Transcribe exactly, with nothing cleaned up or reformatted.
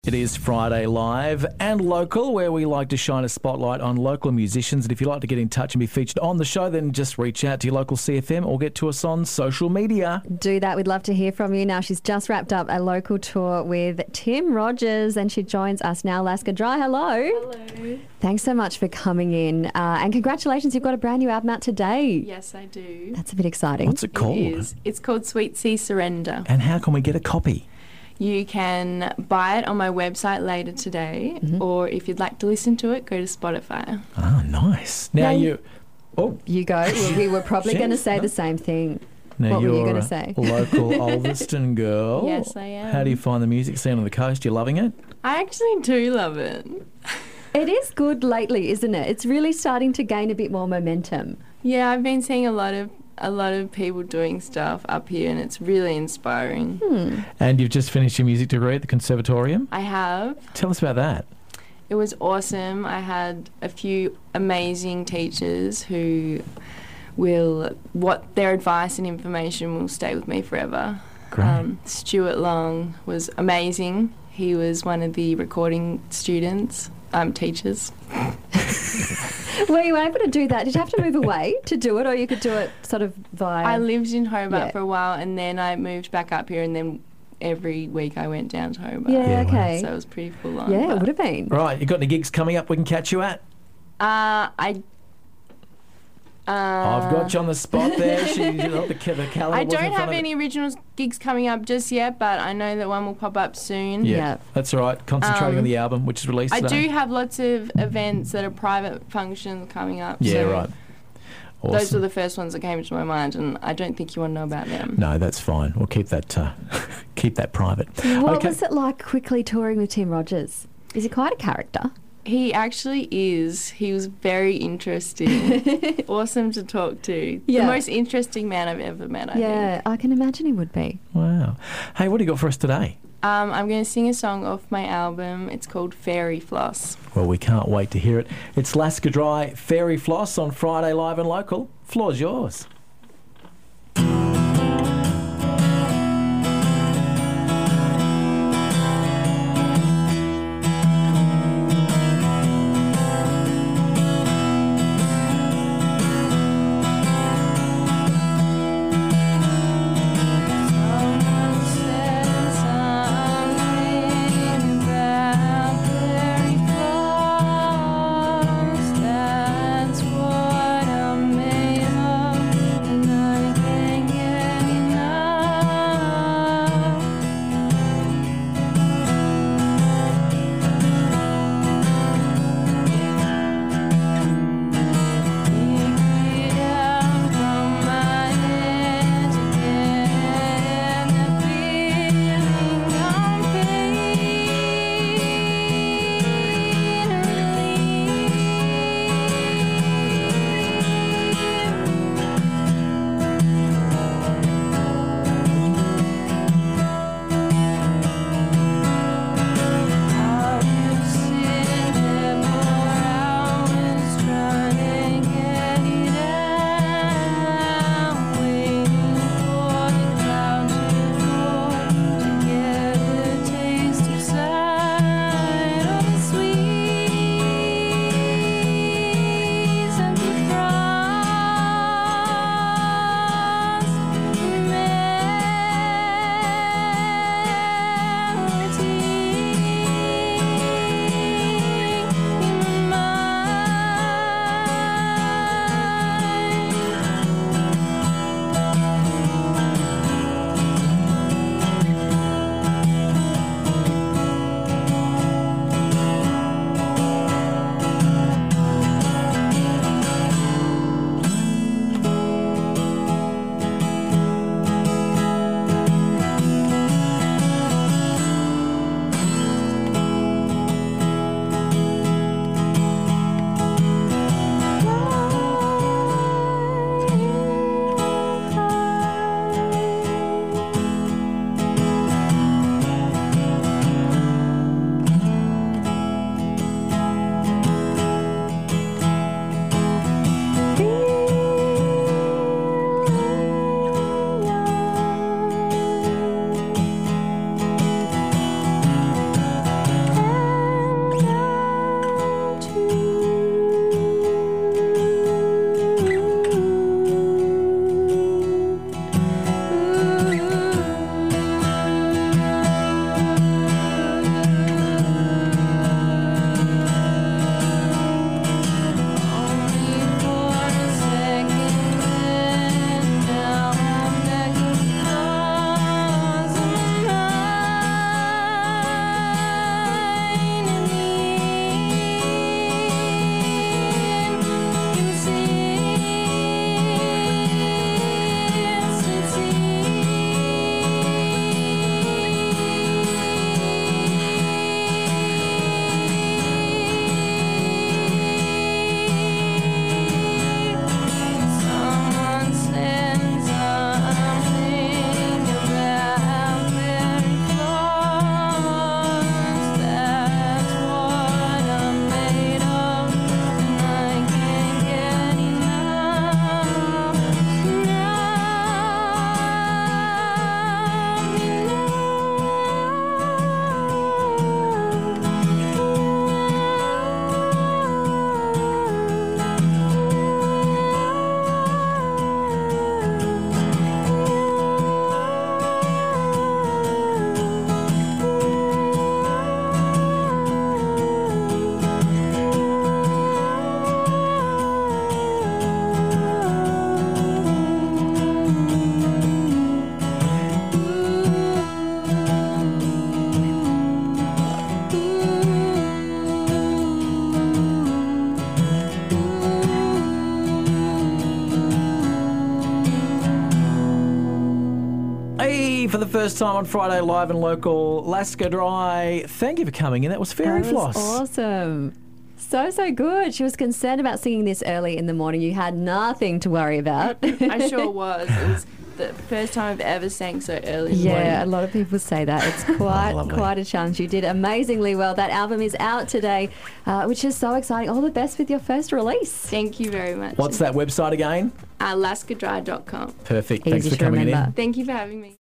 It is Friday Live and Local, where we like to shine a spotlight on local musicians. And if you'd like to get in touch and be featured on the show, then just reach out to your local C F M or get to us on social media. Do that. We'd love to hear from you. Now, she's just wrapped up a local tour with Tim Rogers and she joins us now. Laska Dry, hello. Hello. Thanks so much for coming in. Uh, and congratulations, you've got a brand new album out today. Yes, I do. That's a bit exciting. What's it called? It is. It's called Sweet Sea Surrender. And how can we get a copy? You can buy it on my website later today, Mm-hmm. or if you'd like to listen to it, go to Spotify. Oh, nice. Now Now- you... Oh, You go. Well, we were probably going to Yes, say no. the same thing. now What were you're you gonna a say? local Ulverston girl. Yes, I am. How do you find the music scene on the coast? You loving it? I actually do love it. It is good lately, isn't it? It's really starting to gain a bit more momentum. Yeah, I've been seeing a lot of a lot of people doing stuff up here, and it's really inspiring. Hmm. And you've just finished your music degree at the Conservatorium. I have. Tell us about that. It was awesome. I had a few amazing teachers who will, what their advice and information will stay with me forever. Great. Stuart Long was amazing. He was one of the recording students, um, teachers. Were you able to do that? Did you have to move away to do it, or you could do it sort of via... I lived in Hobart Yeah. for a while, and then I moved back up here, and then every week I went down to Hobart. Yeah, Yeah, wow. okay. So it was pretty full on. yeah, it but, would have been. Right, you got any gigs coming up we can catch you at? Uh, I. Uh, I've got you on the spot there. She, you know, the, ca- the calendar I wasn't don't in front have of it. any original gigs coming up just yet, but I know that one will pop up soon. Yeah, Yeah. that's all right. Concentrating Um, on the album, which is released I today. do have lots of events that are private functions coming up. Yeah, so right. Awesome. Those were the first ones that came into my mind, and I don't think you want to know about them. No, that's fine. We'll keep that uh, keep that private. What okay. was it like quickly touring with Tim Rogers? Is he quite a character? He actually is. He was very interesting. Awesome to talk to. Yeah. The most interesting man I've ever met, I yeah, think. I can imagine he would be. Wow. Hey, what do you got for us today? Um, I'm going to sing a song off my album. It's called Fairy Floss. Well, we can't wait to hear it. It's Laska Dry, Fairy Floss on Friday Live and Local. Floor's yours. Someone said something about fairy floss. That's what I'm made of. first time on Friday Live and Local. Laska Dry, thank you for coming in. That was Fairy That was Floss. awesome. So, so good. She was concerned about singing this early in the morning. You had nothing to worry about. I sure was. It was the first time I've ever sang so early in the Yeah, a morning. lot of people say that. It's quite Lovely. quite a challenge. You did amazingly well. That album is out today, uh, which is so exciting. All the best with your first release. Thank you very much. What's that website again? Uh, laska dry dot com. Perfect. Easy Thanks for to coming remember. in. Thank you for having me.